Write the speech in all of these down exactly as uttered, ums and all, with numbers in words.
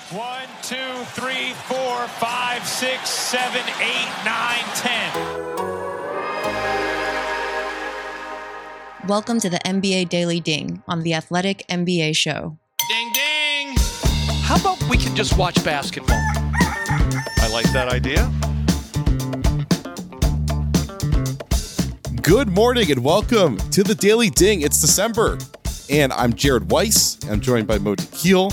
One, two, three, four, five, six, seven, eight, nine, ten. Welcome to the N B A Daily Ding on the Athletic N B A Show. Ding, ding. How about we can just watch basketball? I like that idea. Good morning and welcome to the Daily Ding. It's December, and I'm Jared Weiss. I'm joined by Mo Keel,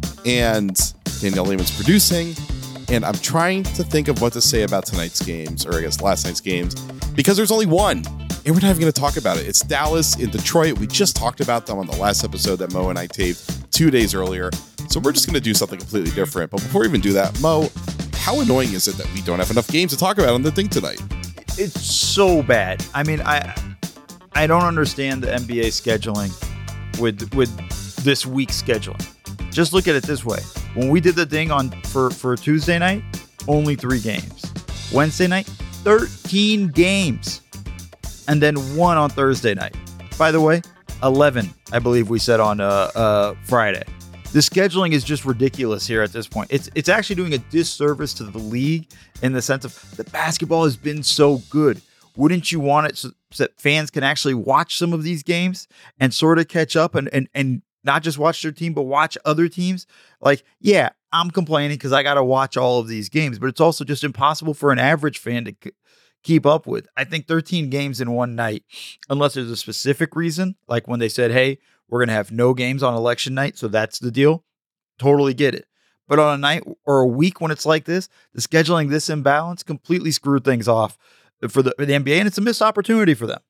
and Danielle Lehman's producing. And I'm trying to think of what to say about tonight's games, or I guess last night's games, because there's only one, and we're not even going to talk about it. It's Dallas in Detroit. We just talked about them on the last episode that Mo and I taped two days earlier. So we're just going to do something completely different. But before we even do that, Mo, how annoying is it that we don't have enough games to talk about on the Ding tonight? It's so bad. I mean, I I don't understand the N B A scheduling with with this week's scheduling. Just look at it this way. When we did the Ding on for, for Tuesday night, only three games. Wednesday night, thirteen games. And then one on Thursday night. By the way, eleven, I believe we said on uh, uh, Friday. The scheduling is just ridiculous here at this point. It's it's actually doing a disservice to the league in the sense of the basketball has been so good. Wouldn't you want it so that fans can actually watch some of these games and sort of catch up and and and not just watch their team, but watch other teams? Like, yeah, I'm complaining because I got to watch all of these games, but it's also just impossible for an average fan to c- keep up with. I think thirteen games in one night, unless there's a specific reason, like when they said, hey, we're going to have no games on election night, so that's the deal. Totally get it. But on a night or a week when it's like this, the scheduling this imbalance completely screwed things off for the, for the N B A, and it's a missed opportunity for them.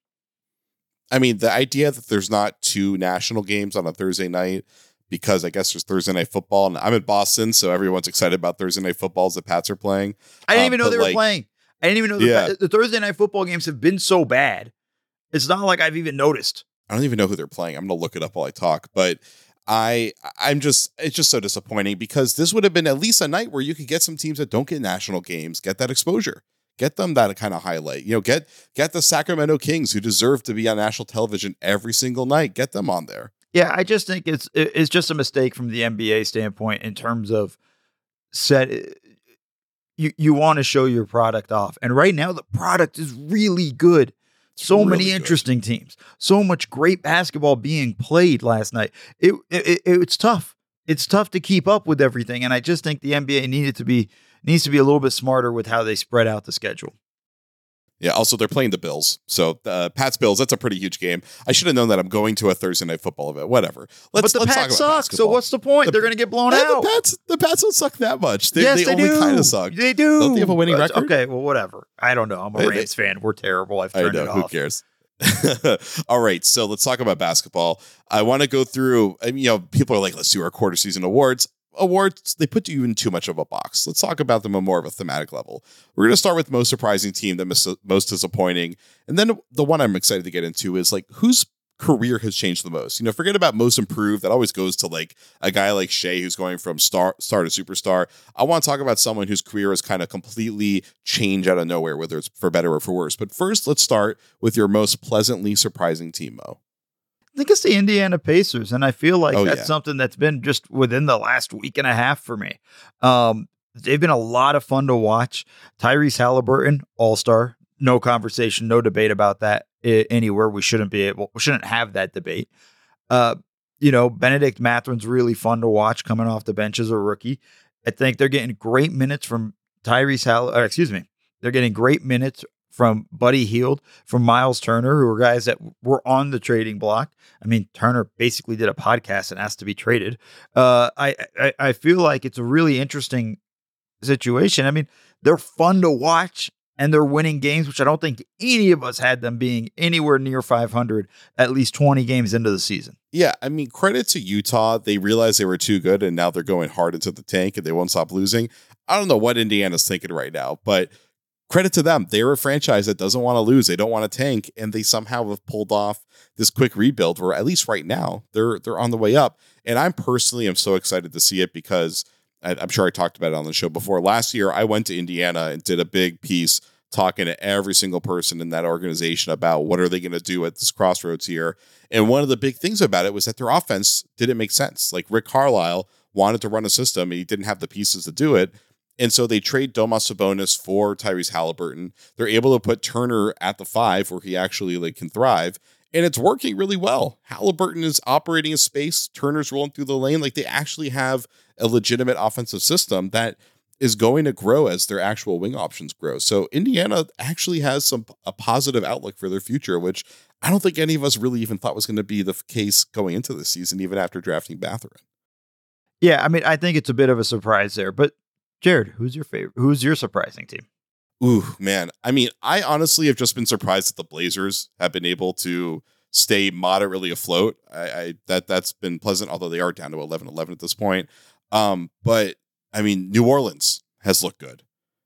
I mean, the idea that there's not two national games on a Thursday night, because I guess there's Thursday night football, and I'm in Boston, so everyone's excited about Thursday night football as the Pats are playing. I didn't um, even know they were like, playing. I didn't even know the, yeah. the Thursday night football games have been so bad. It's not like I've even noticed. I don't even know who they're playing. I'm going to look it up while I talk, but I, I'm just, it's just so disappointing because this would have been at least a night where you could get some teams that don't get national games, get that exposure, get them that kind of highlight, you know, get, get the Sacramento Kings who deserve to be on national television every single night, get them on there. Yeah. I just think it's, it's just a mistake from the N B A standpoint in terms of set. You, you want to show your product off. And right now the product is really good. So really many good. Interesting teams, so much great basketball being played last night. It, it, it it's tough. It's tough to keep up with everything, and I just think the N B A needed to be needs to be a little bit smarter with how they spread out the schedule. Yeah. Also, they're playing the Bills, so uh, Pats Bills. That's a pretty huge game. I should have known that. I'm going to a Thursday night football event. Whatever. Let's. But the let's Pats talk about suck. basketball. So what's the point? The, they're going to get blown eh, out. The Pats. The Pats don't suck that much. They, yes, they, they only do. kind of suck. They do. Don't they have a winning but, record? Okay. Well, whatever. I don't know. I'm a They- Rams they- fan. We're terrible. I've I turned know. it Who off. cares? All right, so let's talk about basketball. I want to go through, I mean, you know, people are like, let's do our quarter season awards. Awards, they put you in too much of a box. Let's talk about them on more of a thematic level. We're going to start with most surprising team, that mis- most disappointing. And then the one I'm excited to get into is like, whose career has changed the most? You know, forget about most improved. That always goes to like a guy like Shea, who's going from star, star to superstar. I want to talk about someone whose career has kind of completely changed out of nowhere, whether it's for better or for worse. But first, let's start with your most pleasantly surprising team, Mo. I think it's the Indiana Pacers, and I feel like Oh, that's yeah. something that's been just within the last week and a half for me. Um, they've been a lot of fun to watch. Tyrese Halliburton, all-star, no conversation, no debate about that I- anywhere. We shouldn't be able, we shouldn't have that debate. Uh, you know, Benedict Matherin's really fun to watch coming off the bench as a rookie. I think they're getting great minutes from Tyrese Hall, or excuse me, they're getting great minutes from Buddy Hield, from Miles Turner, who are guys that were on the trading block. I mean, Turner basically did a podcast and asked to be traded. Uh, I, I I feel like it's a really interesting situation. I mean, they're fun to watch and they're winning games, which I don't think any of us had them being anywhere near five hundred at least twenty games into the season. Yeah, I mean, credit to Utah. They realized they were too good, and now they're going hard into the tank, and they won't stop losing. I don't know what Indiana's thinking right now, but credit to them. They're a franchise that doesn't want to lose. They don't want to tank, and they somehow have pulled off this quick rebuild where, at least right now, they're they're on the way up. And I'm personally am so excited to see it because I, I'm sure I talked about it on the show before. Last year, I went to Indiana and did a big piece talking to every single person in that organization about what are they going to do at this crossroads here. And one of the big things about it was that their offense didn't make sense. Like Rick Carlisle wanted to run a system and he didn't have the pieces to do it. And so they trade Domas Sabonis for Tyrese Halliburton. They're able to put Turner at the five where he actually like can thrive. And it's working really well. Halliburton is operating in space. Turner's rolling through the lane. Like they actually have a legitimate offensive system that is going to grow as their actual wing options grow. So Indiana actually has some a positive outlook for their future, which I don't think any of us really even thought was going to be the case going into the season, even after drafting Bathurin. Yeah, I mean, I think it's a bit of a surprise there. But Jared, who's your favorite? Who's your surprising team? Ooh, man. I mean, I honestly have just been surprised that the Blazers have been able to stay moderately afloat. I, I that that's been pleasant, although they are down to eleven eleven at this point. Um, but I mean, New Orleans has looked good,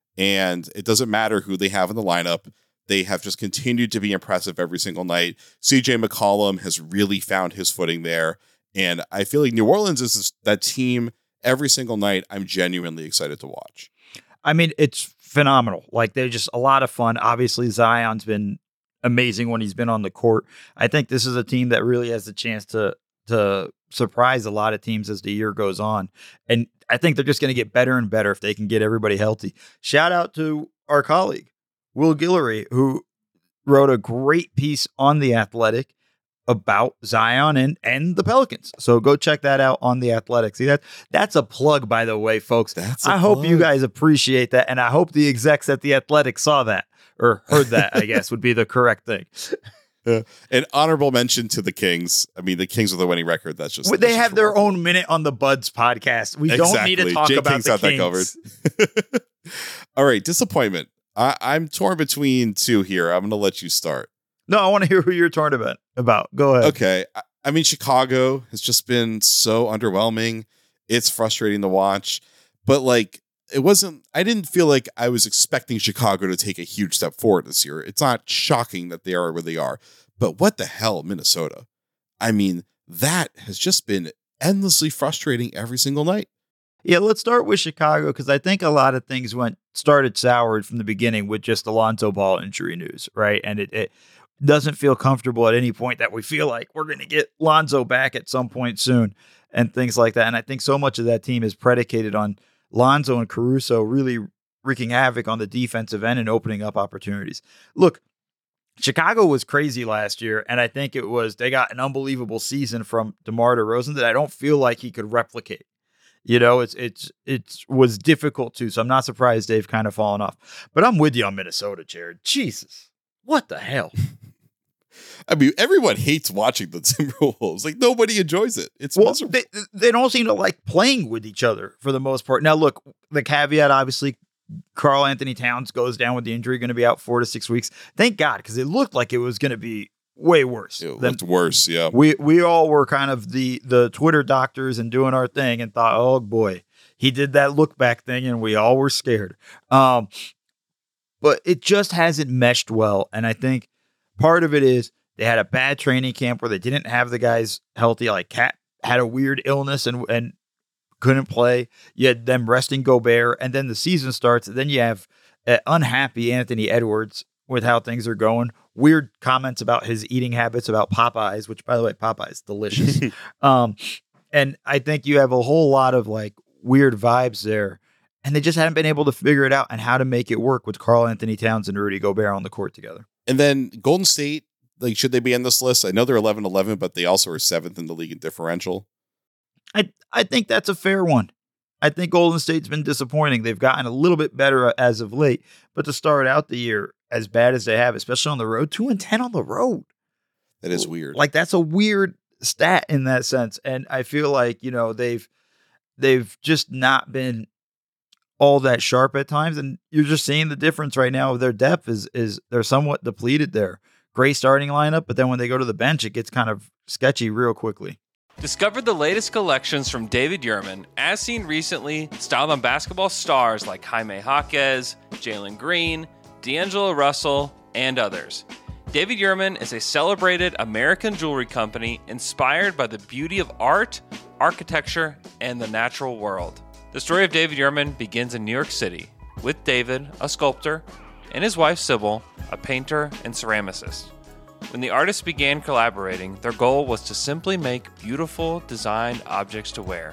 and it doesn't matter who they have in the lineup. They have just continued to be impressive every single night. C J McCollum has really found his footing there. And I feel like New Orleans is this, that team every single night I'm genuinely excited to watch. I mean, it's phenomenal. Like, they're just a lot of fun. Obviously, Zion's been amazing when he's been on the court. I think this is a team that really has the chance to to surprise a lot of teams as the year goes on. And I think they're just going to get better and better if they can get everybody healthy. Shout out to our colleague, Will Guillory, who wrote a great piece on The Athletic about Zion and, and the Pelicans. So go check that out on The Athletic. See, that that's a plug, by the way, folks. That's a I hope plug. you guys appreciate that. And I hope the execs at The Athletic saw that or heard that, I guess would be the correct thing. Uh, an honorable mention to the Kings. I mean, the Kings with the winning record. That's just Well, that's they just have their remarkable. own minute on the Buds podcast. We Exactly. don't need to talk Jay about King's the got that Kings. covered. All right, disappointment. I, I'm torn between two here. I'm going to let you start. No, I want to hear who you're torn about. About. Go ahead. Okay. I, I mean, Chicago has just been so underwhelming. It's frustrating to watch. But, like, it wasn't, I didn't feel like I was expecting Chicago to take a huge step forward this year. It's not shocking that they are where they are. But what the hell, Minnesota? I mean, that has just been endlessly frustrating every single night. Yeah, let's start with Chicago because I think a lot of things went started soured from the beginning with just Alonzo Ball injury news, right? And it, it doesn't feel comfortable at any point that we feel like we're going to get Lonzo back at some point soon and things like that. And I think so much of that team is predicated on Lonzo and Caruso really wreaking havoc on the defensive end and opening up opportunities. Look, Chicago was crazy last year, and I think it was they got an unbelievable season from DeMar DeRozan that I don't feel like he could replicate. You know, it's it's it was difficult too, so I'm not surprised they've kind of fallen off. But I'm with you on Minnesota, Jared. Jesus, what the hell? I mean, everyone hates watching the Timberwolves. Like, nobody enjoys it. It's Well, miserable. they, they don't seem to like playing with each other for the most part. Now, look, the caveat, obviously, Karl Anthony Towns goes down with the injury, going to be out four to six weeks. Thank God, because it looked like it was going to be way worse. It than- looked worse, yeah. We we all were kind of the the Twitter doctors and doing our thing and thought, oh boy, he did that look back thing, and we all were scared. Um, but it just hasn't meshed well, and I think part of it is they had a bad training camp where they didn't have the guys healthy. Like Cat had a weird illness and and couldn't play. You had them resting Gobert, and then the season starts. And then you have uh, unhappy Anthony Edwards with how things are going. Weird comments about his eating habits, about Popeyes, which, by the way, Popeyes delicious. um, and I think you have a whole lot of like weird vibes there, and they just haven't been able to figure it out and how to make it work with Karl Anthony Towns and Rudy Gobert on the court together. And then Golden State, like, should they be on this list? I know they're eleven eleven, but they also are seventh in the league in differential. I I think that's a fair one. I think Golden State's been disappointing. They've gotten a little bit better as of late, but to start out the year as bad as they have, especially on the road, two and ten on the road. That is weird. Like, that's a weird stat in that sense. And I feel like, you know, they've they've just not been all that sharp at times. And you're just seeing the difference right now of their depth is is they're somewhat depleted there. Great starting lineup, but then when they go to the bench, it gets kind of sketchy real quickly. Discover the latest collections from David Yurman, as seen recently, styled on basketball stars like Jaime Jaquez, Jalen Green, D'Angelo Russell, and others. David Yurman is a celebrated American jewelry company inspired by the beauty of art, architecture, and the natural world. The story of David Yurman begins in New York City, with David, a sculptor, and his wife Sybil, a painter and ceramicist. When the artists began collaborating, their goal was to simply make beautiful, designed objects to wear.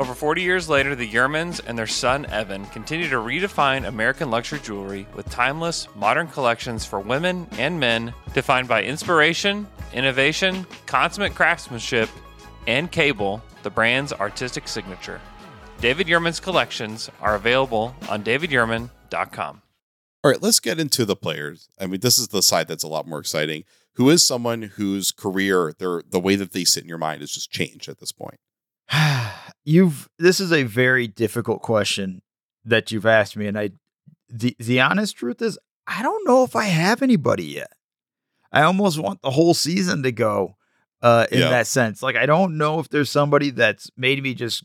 Over forty years later, the Yermans and their son Evan continue to redefine American luxury jewelry with timeless, modern collections for women and men defined by inspiration, innovation, consummate craftsmanship, and Cable, the brand's artistic signature. David Yurman's collections are available on david yurman dot com. All right, let's get into the players. I mean, this is the side that's a lot more exciting. Who is someone whose career, their the way that they sit in your mind has just changed at this point? You've this is a very difficult question that you've asked me, and I the the honest truth is I don't know if I have anybody yet. I almost want the whole season to go uh, in Yeah. that sense. Like I don't know if there's somebody that's made me just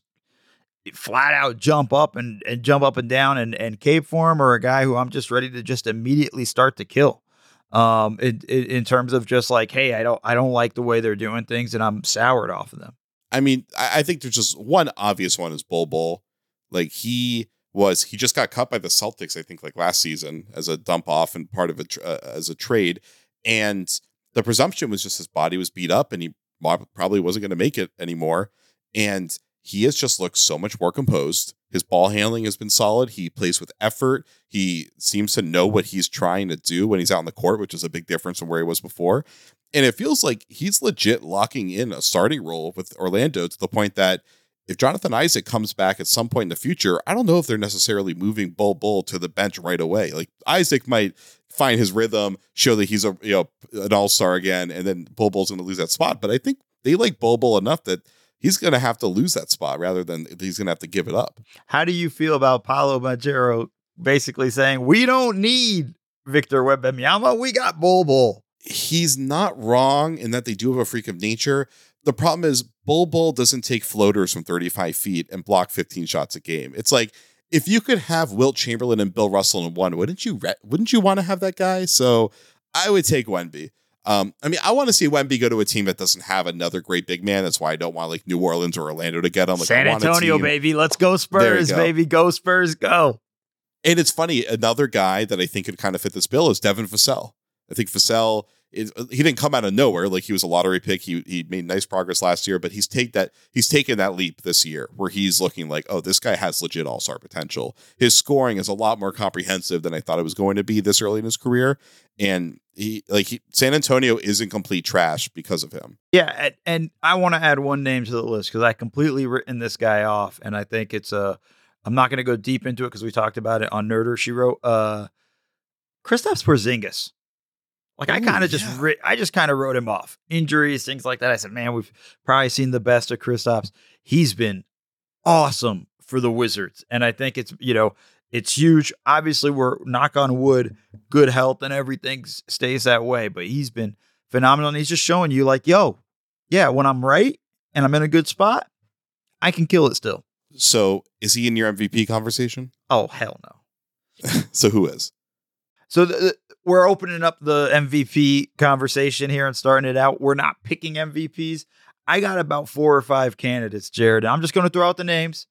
flat out jump up and, and jump up and down and, and cape for him, or a guy who I'm just ready to just immediately start to kill. Um, in, in, in terms of just like, hey, I don't I don't like the way they're doing things, and I'm soured off of them. I mean, I, I think there's just one obvious one is Bol Bol. Like he was, he just got cut by the Celtics, I think, like last season as a dump off and part of it uh, as a trade. And the presumption was just his body was beat up and he probably wasn't going to make it anymore. And he has just looked so much more composed. His ball handling has been solid. He plays with effort. He seems to know what he's trying to do when he's out on the court, which is a big difference from where he was before. And it feels like he's legit locking in a starting role with Orlando to the point that if Jonathan Isaac comes back at some point in the future, I don't know if they're necessarily moving Bol Bol to the bench right away. Like Isaac might find his rhythm, show that he's a you know an all-star again, and then Bol Bol's going to lose that spot. But I think they like Bol Bol enough that he's going to have to lose that spot rather than he's going to have to give it up. How do you feel about Paolo Banchero basically saying, we don't need Victor Wembanyama, we got Bol Bol? He's not wrong in that they do have a freak of nature. The problem is Bol Bol doesn't take floaters from thirty-five feet and block fifteen shots a game. It's like, if you could have Wilt Chamberlain and Bill Russell in one, wouldn't you, re- wouldn't you want to have that guy? So I would take Wemby. Um, I mean, I want to see Wemby go to a team that doesn't have another great big man. That's why I don't want like New Orleans or Orlando to get him. Like, San I want a Antonio, team- baby. Let's go Spurs, go. baby. Go Spurs, go. And it's funny, another guy that I think could kind of fit this bill is Devin Vassell. I think Vassell is, he didn't come out of nowhere. Like he was a lottery pick. He he made nice progress last year, but he's take that he's taken that leap this year where he's looking like, oh, this guy has legit all-star potential. His scoring is a lot more comprehensive than I thought it was going to be this early in his career. And he like he, San Antonio isn't complete trash because of him. Yeah, and, and I want to add one name to the list because I completely written this guy off, and I think it's a. I'm not going to go deep into it because we talked about it on Nerder. She wrote uh, Kristaps Porzingis. Like I Ooh, kind of just, yeah. ri- I just kind of wrote him off. Injuries, things like that. I said, man, we've probably seen the best of Kristaps. He's been awesome for the Wizards, and I think it's you know it's huge. Obviously, we're knock on wood, good health and everything s- stays that way. But he's been phenomenal, and he's just showing you like, yo, yeah, when I'm right and I'm in a good spot, I can kill it still. So is he in your M V P conversation? Oh hell no. So who is? So the, the- we're opening up the M V P conversation here and starting it out. We're not picking M V Ps. I got about four or five candidates, Jared. I'm just going to throw out the names.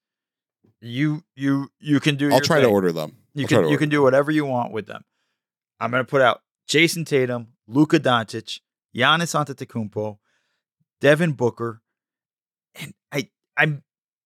You you you can do. I'll your try thing. to order them. You I'll try can to you order can do whatever you want with them. I'm going to put out Jason Tatum, Luka Doncic, Giannis Antetokounmpo, Devin Booker, and I I'm.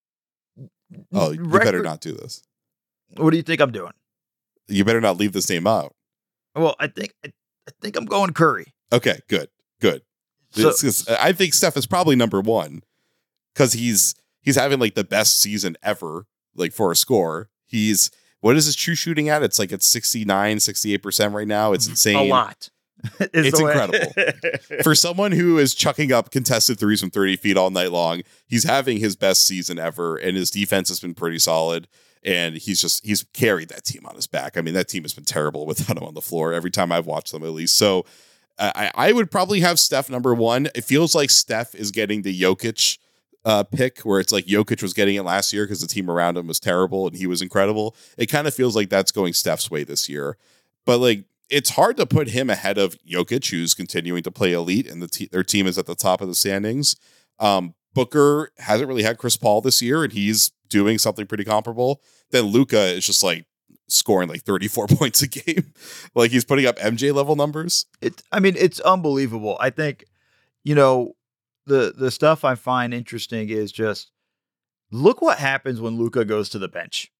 Oh, you record- better not do this. What do you think I'm doing? You better not leave this name out. Well, I think I, I think I'm going Curry. Okay, good, good. So- It's- it's- I think Steph is probably number one because he's he's having like the best season ever, like for a score. He's what is his true shooting at? It's like it's sixty-nine, sixty-eight percent right now. It's insane. A lot. is It's the way- incredible. For someone who is chucking up contested threes from thirty feet all night long, he's having his best season ever, and his defense has been pretty solid. And he's just he's carried that team on his back. I mean, that team has been terrible without him on the floor every time I've watched them, at least. So I, I would probably have Steph number one. It feels like Steph is getting the Jokic uh, pick, where it's like Jokic was getting it last year because the team around him was terrible and he was incredible. It kind of feels like that's going Steph's way this year. But like, it's hard to put him ahead of Jokic, who's continuing to play elite, and the te- their team is at the top of the standings. Um, Booker hasn't really had Chris Paul this year, and he's doing something pretty comparable. Then Luka is just like scoring like thirty-four points a game. Like he's putting up M J level numbers. It, I mean, it's unbelievable. I think, you know, the the stuff I find interesting is just Look what happens when Luka goes to the bench.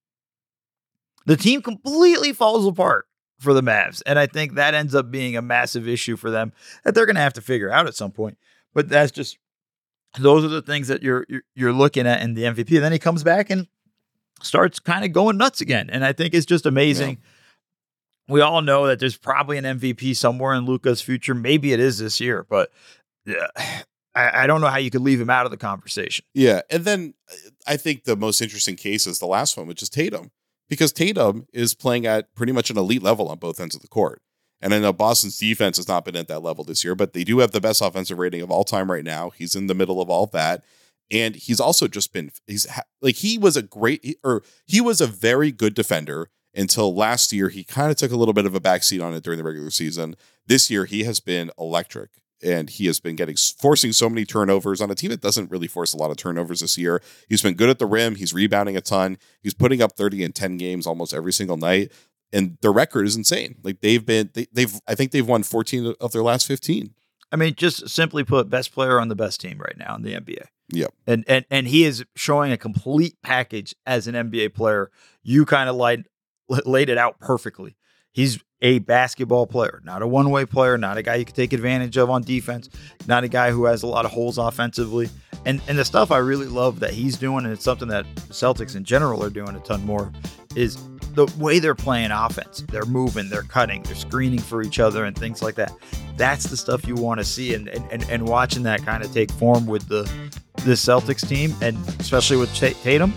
The team completely falls apart for the Mavs. And I think that ends up being a massive issue for them that they're going to have to figure out at some point. But that's just, those are the things that you're, you're, you're looking at in the M V P. And then he comes back and starts kind of going nuts again. And I think it's just amazing. Yeah. We all know that there's probably an M V P somewhere in Luka's future. Maybe it is this year, but yeah, I, I don't know how you could leave him out of the conversation. Yeah. And then I think the most interesting case is the last one, which is Tatum, because Tatum is playing at pretty much an elite level on both ends of the court. And I know Boston's defense has not been at that level this year, but they do have the best offensive rating of all time right now. He's in the middle of all that. And he's also just been, he's like, he was a great, or he was a very good defender until last year. He kind of took a little bit of a backseat on it during the regular season. This year, he has been electric. And he has been getting forcing so many turnovers on a team that doesn't really force a lot of turnovers this year. He's been good at the rim. He's rebounding a ton. He's putting up thirty and ten games almost every single night. And their record is insane. Like they've been, they, they've, I think they've won fourteen of their last fifteen. I mean, just simply put, best player on the best team right now in the N B A. Yep. And and and he is showing a complete package as an N B A player. You kind of laid laid it out perfectly. He's a basketball player, not a one-way player, not a guy you can take advantage of on defense, not a guy who has a lot of holes offensively. And and the stuff I really love that he's doing, and it's something that the Celtics in general are doing a ton more, is the way they're playing offense. They're moving, they're cutting, they're screening for each other and things like that. That's the stuff you want to see, and and, and watching that kind of take form with the the Celtics team, and especially with Tatum.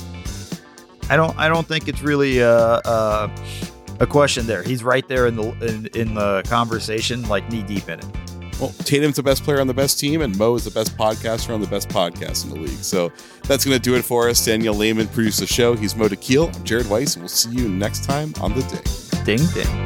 I don't I don't think it's really uh, uh, a question there. He's right there in the in, in the conversation, like knee deep in it. Well, Tatum's the best player on the best team, and Mo is the best podcaster on the best podcast in the league. So that's going to do it for us. Daniel Lehman produced the show. He's Mo Dakhil. I'm Jared Weiss, and we'll see you next time on The Ding. Ding, ding.